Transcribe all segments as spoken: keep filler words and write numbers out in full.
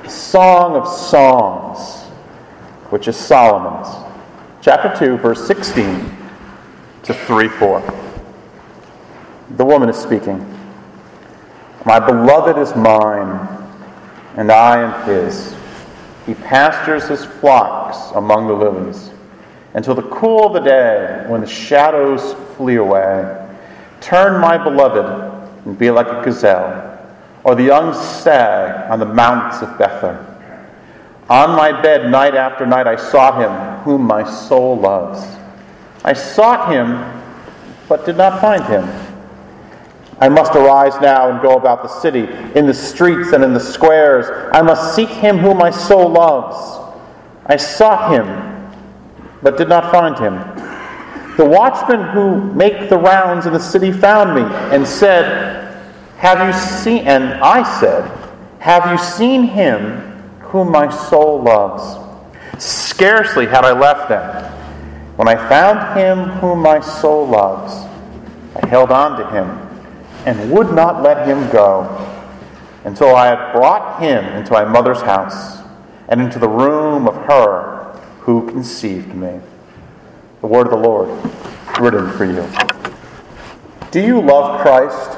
Song of Songs, which is Solomon's. Chapter two, verse sixteen to three four. The woman is speaking. My beloved is mine, and I am his. He pastures his flocks among the lilies, until the cool of the day, when the shadows flee away. Turn, my beloved, and be like a gazelle, or the young stag on the mounts of Bether. On my bed night after night I sought him, whom my soul loves. I sought him, but did not find him. I must arise now and go about the city, in the streets and in the squares. I must seek him whom my soul loves. I sought him, but did not find him. The watchmen who make the rounds in the city found me and said, Have you seen, and I said, Have you seen him whom my soul loves? Scarcely had I left them, when I found him whom my soul loves. I held on to him and would not let him go, until I had brought him into my mother's house and into the room of her who conceived me. The word of the Lord, written for you. Do you love Christ?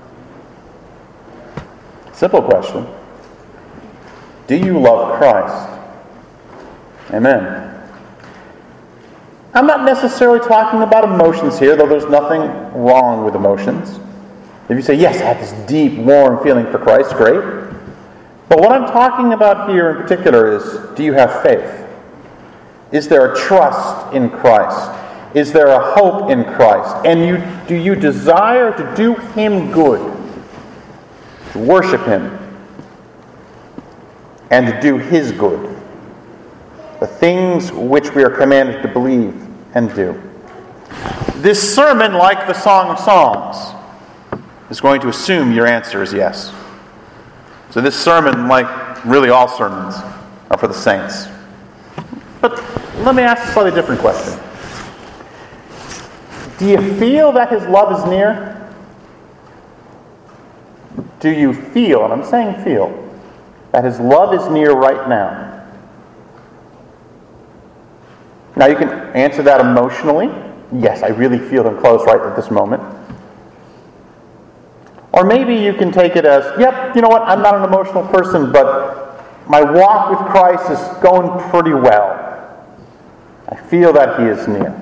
Simple question. Do you love Christ? Amen. I'm not necessarily talking about emotions here, though there's nothing wrong with emotions. If you say, yes, I have this deep, warm feeling for Christ, great. But what I'm talking about here in particular is, do you have faith? Is there a trust in Christ? Is there a hope in Christ? And you, do you desire to do him good? To worship him? And to do his good? The things which we are commanded to believe and do. This sermon, like the Song of Songs, is going to assume your answer is yes. So this sermon, like really all sermons, are for the saints. But let me ask a slightly different question. Do you feel that his love is near? Do you feel, and I'm saying feel, that his love is near right now? Now you can answer that emotionally. Yes, I really feel him close right at this moment. Or maybe you can take it as, yep, you know what, I'm not an emotional person, but my walk with Christ is going pretty well. I feel that he is near.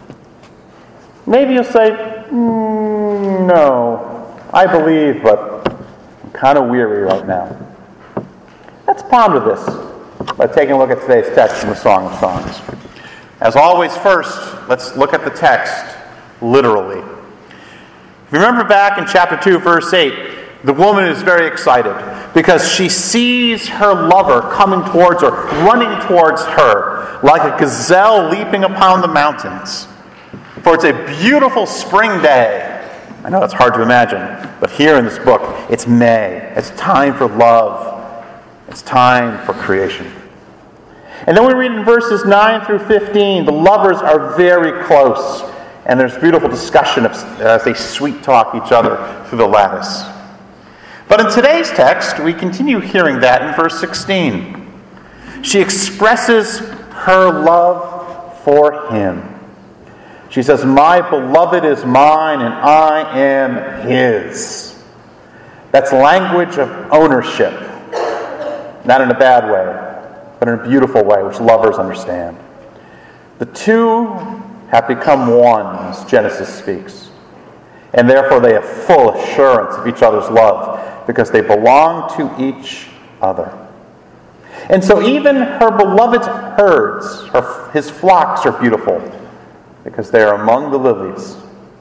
Maybe you'll say, mm, no, I believe, but I'm kind of weary right now. Let's ponder this by taking a look at today's text from the Song of Songs. As always, first, let's look at the text literally. If you remember back in chapter two, verse eight, the woman is very excited because she sees her lover coming towards her, running towards her, like a gazelle leaping upon the mountains. For it's a beautiful spring day. I know it's hard to imagine, but here in this book, it's May. It's time for love. It's time for creation. And then we read in verses nine through fifteen, the lovers are very close. And there's beautiful discussion of, as they sweet-talk each other through the lattice. But in today's text, we continue hearing that in verse sixteen. She expresses her love for him. She says, my beloved is mine and I am his. That's language of ownership. Not in a bad way, but in a beautiful way, which lovers understand. The two have become one, as Genesis speaks. And therefore they have full assurance of each other's love because they belong to each other. And so even her beloved's herds, her, his flocks are beautiful because they are among the lilies.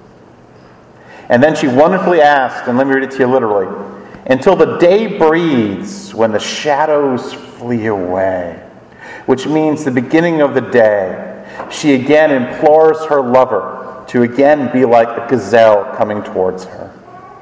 And then she wonderfully asked, and let me read it to you literally, until the day breathes when the shadows flee away, which means the beginning of the day. She again implores her lover to again be like a gazelle coming towards her.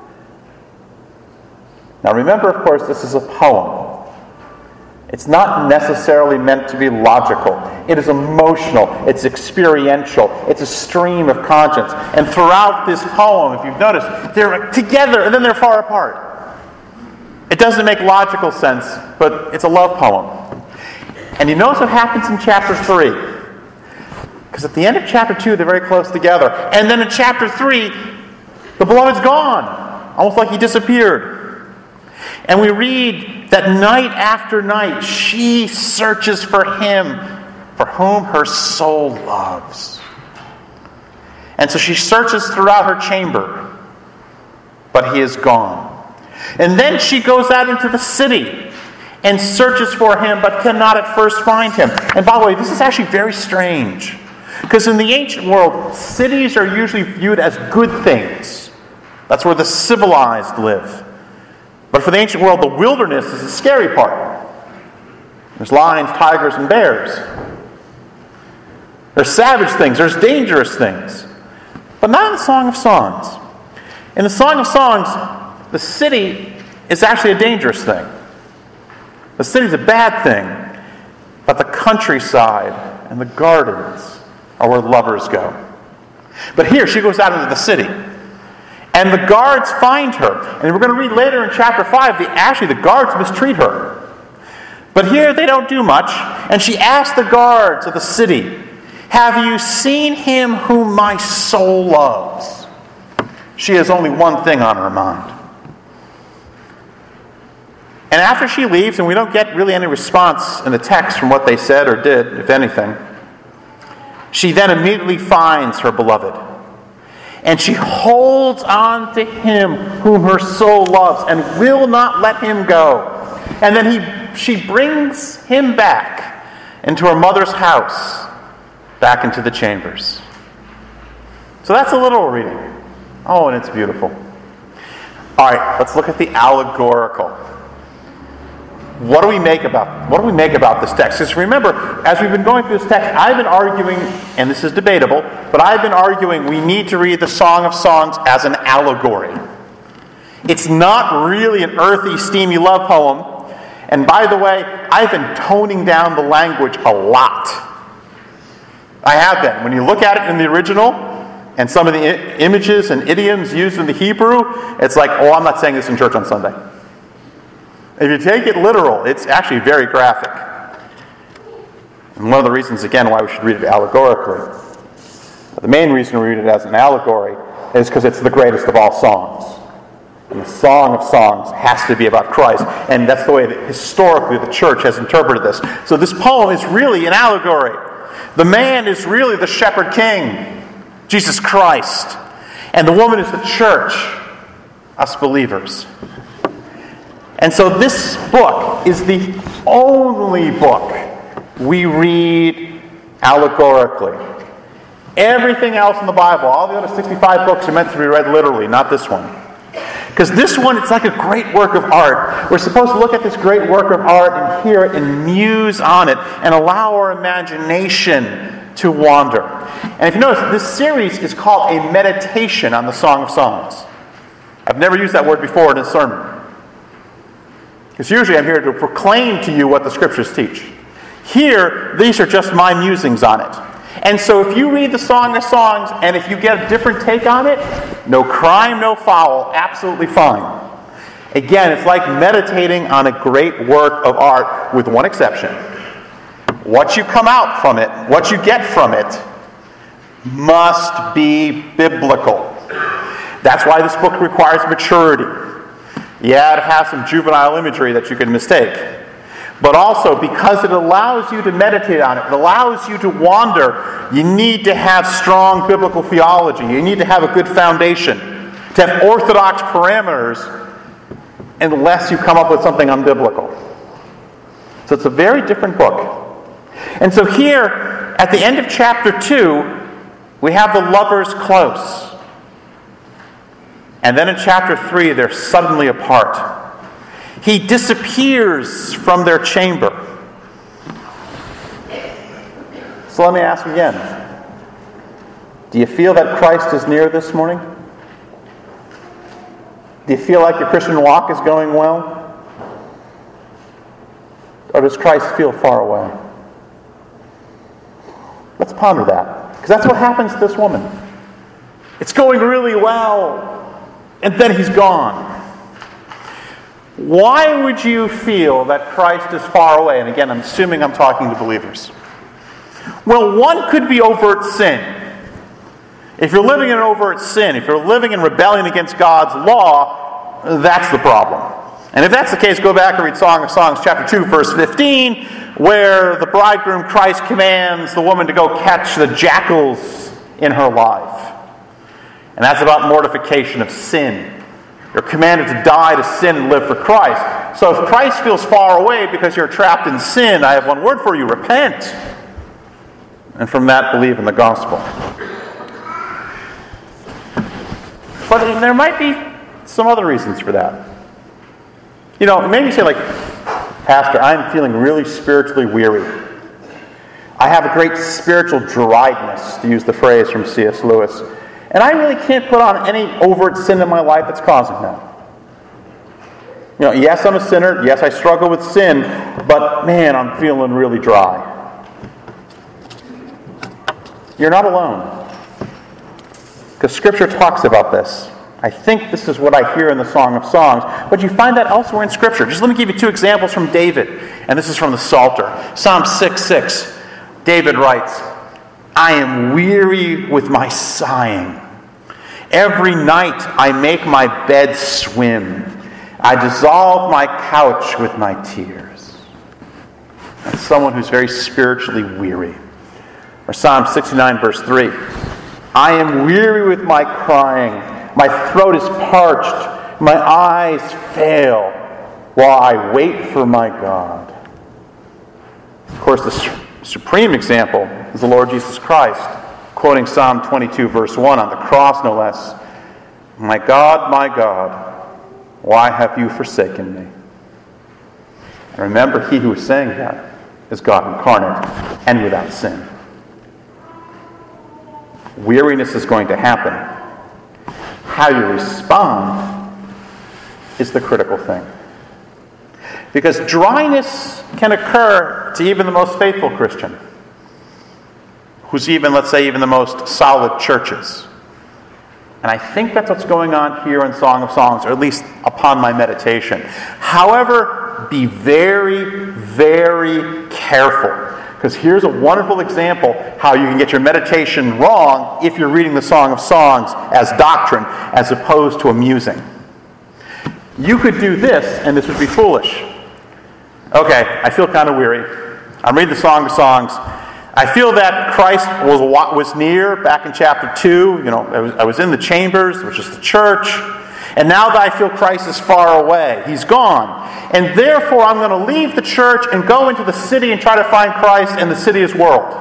Now remember, of course, this is a poem. It's not necessarily meant to be logical. It is emotional. It's experiential. It's a stream of conscience. And throughout this poem, if you've noticed, they're together and then they're far apart. It doesn't make logical sense, but it's a love poem. And you notice what happens in chapter three. Because at the end of chapter two, they're very close together. And then in chapter three, the beloved's gone. Almost like he disappeared. And we read that night after night, she searches for him, for whom her soul loves. And so she searches throughout her chamber, but he is gone. And then she goes out into the city and searches for him, but cannot at first find him. And by the way, this is actually very strange. Because in the ancient world, cities are usually viewed as good things. That's where the civilized live. But for the ancient world, the wilderness is the scary part. There's lions, tigers, and bears. There's savage things. There's dangerous things. But not in the Song of Songs. In the Song of Songs, the city is actually a dangerous thing. The city's a bad thing. But the countryside and the gardens are where lovers go. But here, she goes out into the city. And the guards find her. And we're going to read later in chapter five, the, actually the guards mistreat her. But here they don't do much. And she asks the guards of the city, "Have you seen him whom my soul loves?" She has only one thing on her mind. And after she leaves, and we don't get really any response in the text from what they said or did, if anything, she then immediately finds her beloved. And she holds on to him whom her soul loves and will not let him go. And then he, she brings him back into her mother's house, back into the chambers. So that's a literal reading. Oh, and it's beautiful. All right, let's look at the allegorical. What do we make about what do we make about this text? Because remember, as we've been going through this text, I've been arguing, and this is debatable, but I've been arguing we need to read the Song of Songs as an allegory. It's not really an earthy, steamy love poem. And by the way, I've been toning down the language a lot. I have been. When you look at it in the original, and some of the I- images and idioms used in the Hebrew, it's like, oh, I'm not saying this in church on Sunday. If you take it literal, it's actually very graphic. And one of the reasons, again, why we should read it allegorically. But the main reason we read it as an allegory is because it's the greatest of all songs. And the Song of Songs has to be about Christ. And that's the way that historically the church has interpreted this. So this poem is really an allegory. The man is really the shepherd king, Jesus Christ. And the woman is the church, us believers. And so this book is the only book we read allegorically. Everything else in the Bible, all the other sixty-five books are meant to be read literally, not this one. Because this one, it's like a great work of art. We're supposed to look at this great work of art and hear it and muse on it and allow our imagination to wander. And if you notice, this series is called a meditation on the Song of Songs. I've never used that word before in a sermon. Because usually I'm here to proclaim to you what the Scriptures teach. Here, these are just my musings on it. And so if you read the Song of Songs, and if you get a different take on it, no crime, no foul, absolutely fine. Again, it's like meditating on a great work of art, with one exception. What you come out from it, what you get from it, must be biblical. That's why this book requires maturity. Yeah, it has some juvenile imagery that you can mistake. But also, because it allows you to meditate on it, it allows you to wander, you need to have strong biblical theology. You need to have a good foundation, to have orthodox parameters, unless you come up with something unbiblical. So it's a very different book. And so here, at the end of chapter two, we have the lovers close. And then in chapter three, they're suddenly apart. He disappears from their chamber. So let me ask again. Do you feel that Christ is near this morning? Do you feel like your Christian walk is going well? Or does Christ feel far away? Let's ponder that. Because that's what happens to this woman. It's going really well. And then he's gone. Why would you feel that Christ is far away? And again, I'm assuming I'm talking to believers. Well, one could be overt sin. If you're living in an overt sin, if you're living in rebellion against God's law, that's the problem. And if that's the case, go back and read Song of Songs chapter two, verse fifteen, where the bridegroom Christ commands the woman to go catch the jackals in her life. And that's about mortification of sin. You're commanded to die to sin and live for Christ. So if Christ feels far away because you're trapped in sin, I have one word for you: repent. And from that, believe in the gospel. But there might be some other reasons for that. You know, maybe you say, like, Pastor, I'm feeling really spiritually weary. I have a great spiritual dryness, to use the phrase from C S Lewis. And I really can't put on any overt sin in my life that's causing that. You know, yes, I'm a sinner. Yes, I struggle with sin. But, man, I'm feeling really dry. You're not alone. Because Scripture talks about this. I think this is what I hear in the Song of Songs, but you find that elsewhere in Scripture. Just let me give you two examples from David, and this is from the Psalter. Psalm six six, David writes, I am weary with my sighing. Every night I make my bed swim. I dissolve my couch with my tears. That's someone who's very spiritually weary. Or Psalm sixty-nine, verse three, I am weary with my crying. My throat is parched. My eyes fail while I wait for my God. Of course, the su- supreme example is the Lord Jesus Christ, quoting Psalm twenty-two, verse one, on the cross, no less. My God, my God, why have you forsaken me? And remember, he who is saying that is God incarnate and without sin. Weariness is going to happen. How you respond is the critical thing. Because dryness can occur to even the most faithful Christian, who's even, let's say, even the most solid churches. And I think that's what's going on here in Song of Songs, or at least upon my meditation. However, be very, very careful. Because here's a wonderful example how you can get your meditation wrong if you're reading the Song of Songs as doctrine as opposed to amusing. You could do this, and this would be foolish. Okay, I feel kind of weary. I'm reading the Song of Songs. I feel that Christ was was near back in chapter two. You know, I was, I was in the chambers, which is the church. And now that I feel Christ is far away, he's gone. And therefore I'm going to leave the church and go into the city and try to find Christ in the city's world.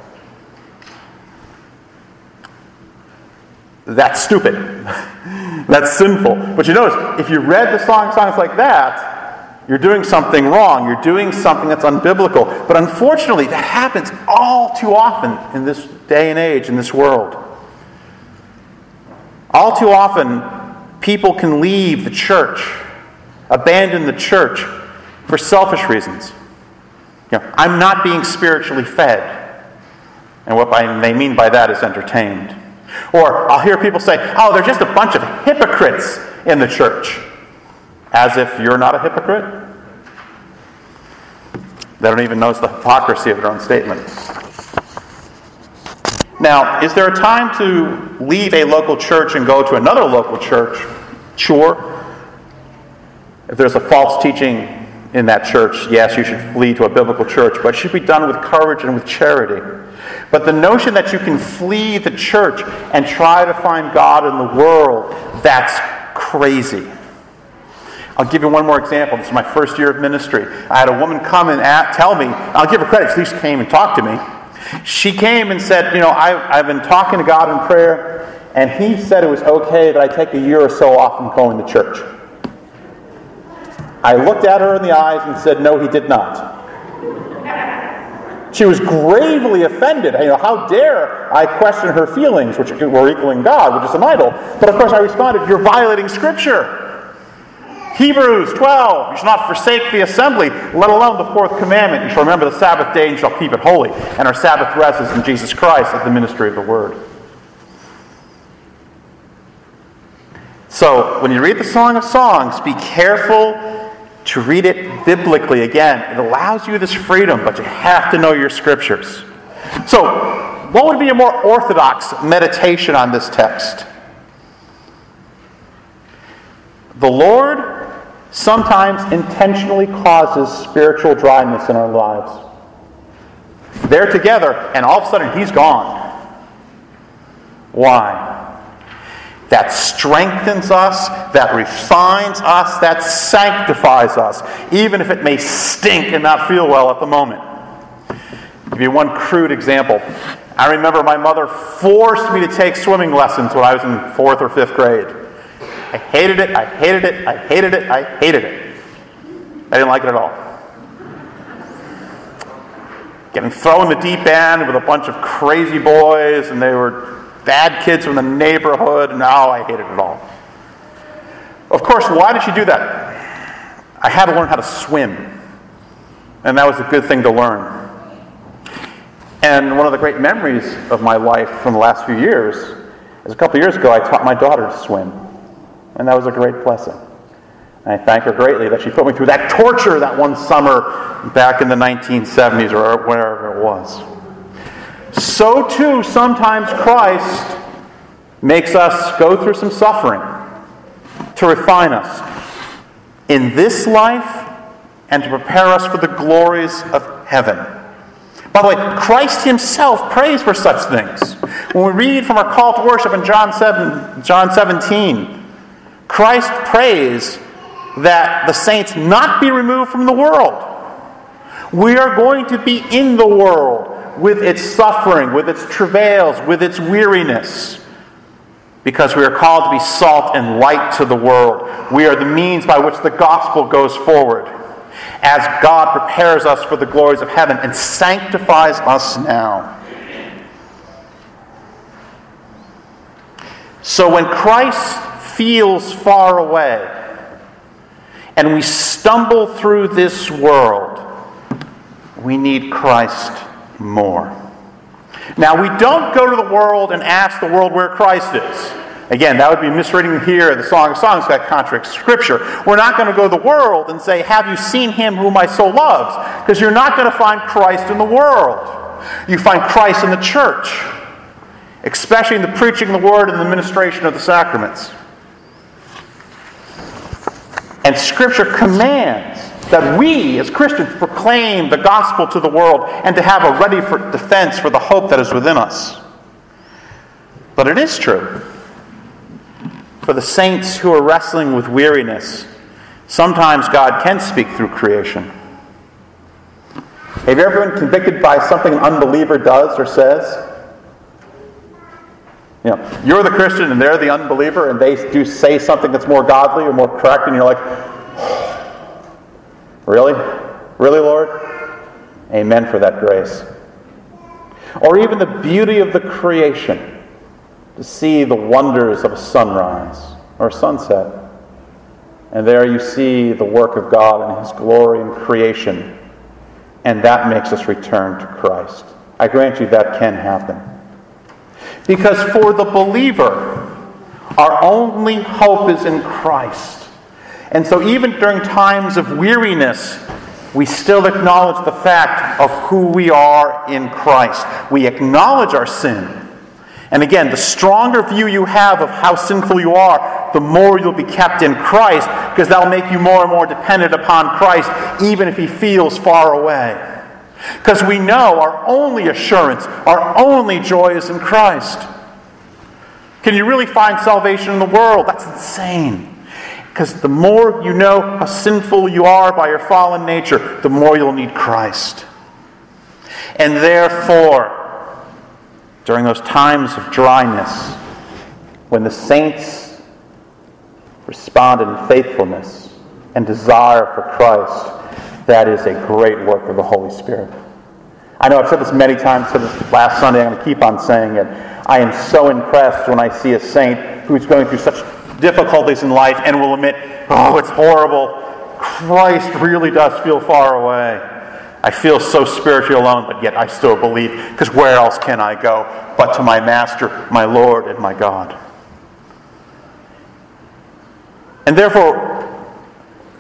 That's stupid. That's sinful. But you notice, if you read the Song of Songs like that, you're doing something wrong. You're doing something that's unbiblical. But unfortunately, that happens all too often in this day and age, in this world. All too often, people can leave the church, abandon the church for selfish reasons. You know, I'm not being spiritually fed. And what they mean by that is entertained. Or I'll hear people say, oh, they're just a bunch of hypocrites in the church. As if you're not a hypocrite. They don't even notice the hypocrisy of their own statement. Now, is there a time to leave a local church and go to another local church? Sure. If there's a false teaching in that church, yes, you should flee to a biblical church, but it should be done with courage and with charity. But the notion that you can flee the church and try to find God in the world, that's crazy. I'll give you one more example. This is my first year of ministry. I had a woman come and at, tell me, I'll give her credit, she at least came and talked to me. She came and said, you know, I, I've been talking to God in prayer, and he said it was okay that I take a year or so off from going to church. I looked at her in the eyes and said, no, he did not. She was gravely offended. You know, how dare I question her feelings, which were equaling God, which is an idol. But of course I responded, you're violating Scripture. Hebrews twelve, you shall not forsake the assembly, let alone the fourth commandment. You shall remember the Sabbath day and shall keep it holy. And our Sabbath rest is in Jesus Christ at the ministry of the Word. So, when you read the Song of Songs, be careful to read it biblically. Again, it allows you this freedom, but you have to know your scriptures. So, what would be a more orthodox meditation on this text? The Lord sometimes intentionally causes spiritual dryness in our lives. They're together, and all of a sudden He's gone. Why? That strengthens us, that refines us, that sanctifies us, even if it may stink and not feel well at the moment. I'll give you one crude example. I remember my mother forced me to take swimming lessons when I was in fourth or fifth grade. I hated it, I hated it, I hated it, I hated it. I didn't like it at all. Getting thrown in the deep end with a bunch of crazy boys, and they were bad kids from the neighborhood, and now I hated it all. Of course, why did she do that? I had to learn how to swim, and that was a good thing to learn. And one of the great memories of my life from the last few years is a couple years ago I taught my daughter to swim, and that was a great blessing. And I thank her greatly that she put me through that torture that one summer back in the nineteen seventies or wherever it was. So too, sometimes Christ makes us go through some suffering to refine us in this life and to prepare us for the glories of heaven. By the way, Christ Himself prays for such things. When we read from our call to worship in John seven, John seventeen, Christ prays that the saints not be removed from the world. We are going to be in the world, with its suffering, with its travails, with its weariness, because we are called to be salt and light to the world. We are the means by which the gospel goes forward, as God prepares us for the glories of heaven and sanctifies us now. So when Christ feels far away, and we stumble through this world, we need Christ more. Now, we don't go to the world and ask the world where Christ is. Again, that would be misreading here the Song of Songs that contradicts Scripture. We're not going to go to the world and say, "Have you seen Him whom my soul loves?" Because you're not going to find Christ in the world. You find Christ in the church, especially in the preaching of the Word and the ministration of the sacraments. And Scripture commands that we, as Christians, proclaim the gospel to the world and to have a ready for defense for the hope that is within us. But it is true. For the saints who are wrestling with weariness, sometimes God can speak through creation. Have you ever been convicted by something an unbeliever does or says? You know, you're the Christian and they're the unbeliever, and they do say something that's more godly or more correct, and you're like, really? Really, Lord? Amen for that grace. Or even the beauty of the creation, to see the wonders of a sunrise or a sunset. And there you see the work of God and His glory in creation. And that makes us return to Christ. I grant you that can happen. Because for the believer, our only hope is in Christ. And so even during times of weariness, we still acknowledge the fact of who we are in Christ. We acknowledge our sin. And again, the stronger view you have of how sinful you are, the more you'll be kept in Christ, because that'll make you more and more dependent upon Christ, even if He feels far away. Because we know our only assurance, our only joy is in Christ. Can you really find salvation in the world? That's insane. Because the more you know how sinful you are by your fallen nature, the more you'll need Christ. And therefore, during those times of dryness, when the saints respond in faithfulness and desire for Christ, that is a great work of the Holy Spirit. I know I've said this many times, said this last Sunday, I'm going to keep on saying it. I am so impressed when I see a saint who's going through such difficulties in life and will admit, oh, it's horrible. Christ really does feel far away. I feel so spiritually alone, but yet I still believe, because where else can I go but to my Master, my Lord, and my God? And therefore,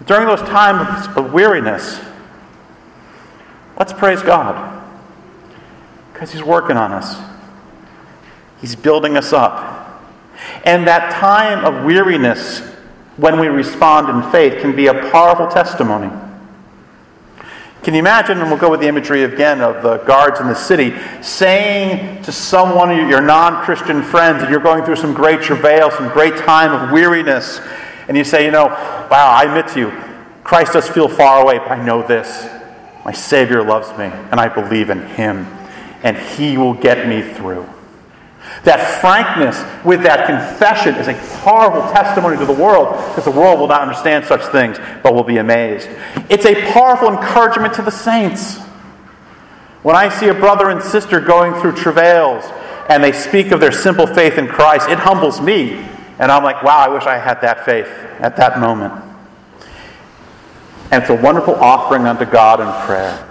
During those times of weariness, let's praise God, because He's working on us. He's building us up. And that time of weariness, when we respond in faith, can be a powerful testimony. Can you imagine, and we'll go with the imagery again of the guards in the city, saying to someone of your non-Christian friends that you're going through some great travail, some great time of weariness, and you say, you know, wow, I admit to you, Christ does feel far away, but I know this. My Savior loves me, and I believe in Him, and He will get me through. That frankness with that confession is a powerful testimony to the world, because the world will not understand such things, but will be amazed. It's a powerful encouragement to the saints. When I see a brother and sister going through travails, and they speak of their simple faith in Christ, it humbles me. And I'm like, wow, I wish I had that faith at that moment. And it's a wonderful offering unto God in prayer.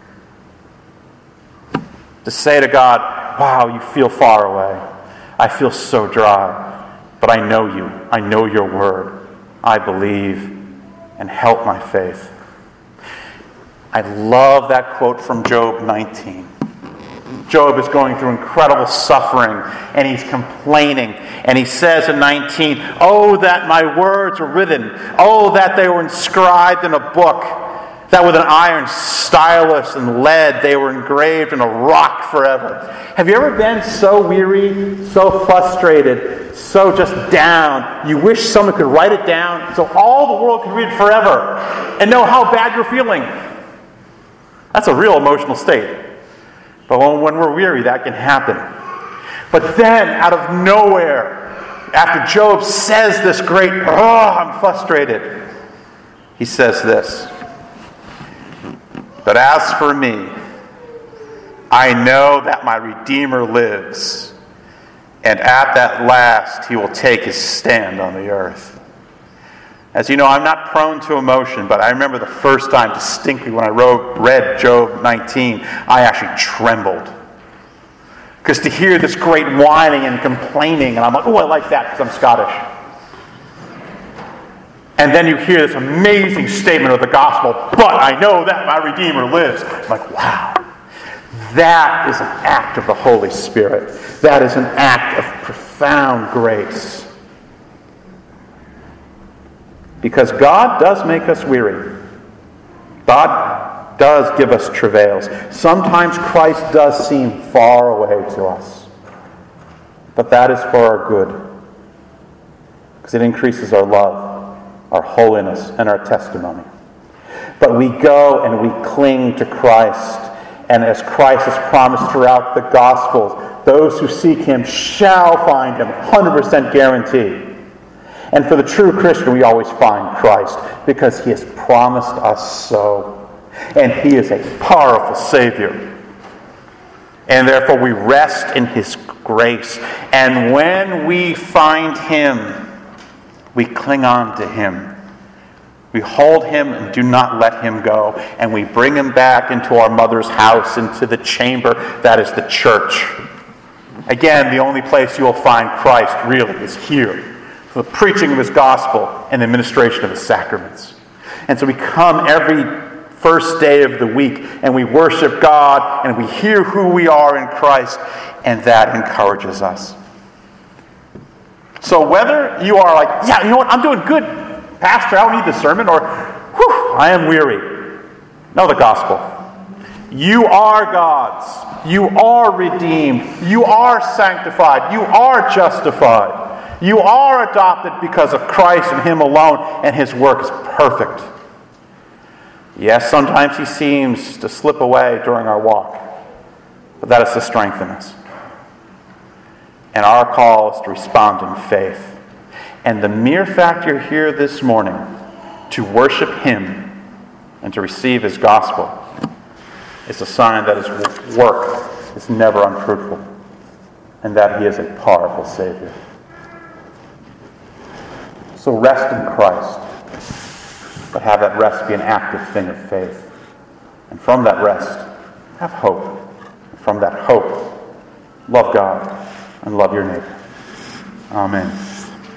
To say to God, wow, you feel far away. I feel so dry. But I know you. I know your word. I believe, and help my faith. I love that quote from Job nineteen. Job is going through incredible suffering, and he's complaining. And he says in nineteen, oh, that my words were written. Oh, that they were inscribed in a book. That with an iron stylus and lead they were engraved in a rock forever. Have you ever been so weary, so frustrated, so just down, you wish someone could write it down so all the world could read it forever and know how bad you're feeling? That's a real emotional state. But when, when we're weary, that can happen. But then, out of nowhere, after Job says this great, oh, I'm frustrated, he says this. But as for me, I know that my Redeemer lives, and at that last he will take his stand on the earth. As you know, I'm not prone to emotion, but I remember the first time distinctly when I wrote, read Job nineteen, I actually trembled. Because to hear this great whining and complaining, and I'm like, oh, I like that because I'm Scottish. And then you hear this amazing statement of the gospel, but I know that my Redeemer lives. I'm like, wow. That is an act of the Holy Spirit. That is an act of profound grace. Because God does make us weary. God does give us travails. Sometimes Christ does seem far away to us. But that is for our good. Because it increases our love, our holiness, and our testimony. But we go and we cling to Christ. And as Christ has promised throughout the Gospels, those who seek Him shall find Him, one hundred percent guarantee. And for the true Christian, we always find Christ because He has promised us so. And He is a powerful Savior. And therefore we rest in His grace. And when we find Him, we cling on to Him. We hold Him and do not let Him go. And we bring Him back into our mother's house, into the chamber that is the church. Again, the only place you will find Christ really is here, for the preaching of His gospel and the administration of His sacraments. And so we come every first day of the week and we worship God and we hear who we are in Christ, and that encourages us. So whether you are like, yeah, you know what, I'm doing good, Pastor, I don't need the sermon, or, whew, I am weary. Know the gospel. You are God's. You are redeemed. You are sanctified. You are justified. You are adopted because of Christ and Him alone, and His work is perfect. Yes, sometimes He seems to slip away during our walk, but that is to strengthen us. And our call is to respond in faith. And the mere fact you're here this morning to worship Him and to receive His gospel is a sign that His work is never unfruitful and that He is a powerful Savior. So rest in Christ, but have that rest be an active thing of faith. And from that rest, have hope. And from that hope, love God and love your neighbor. Amen.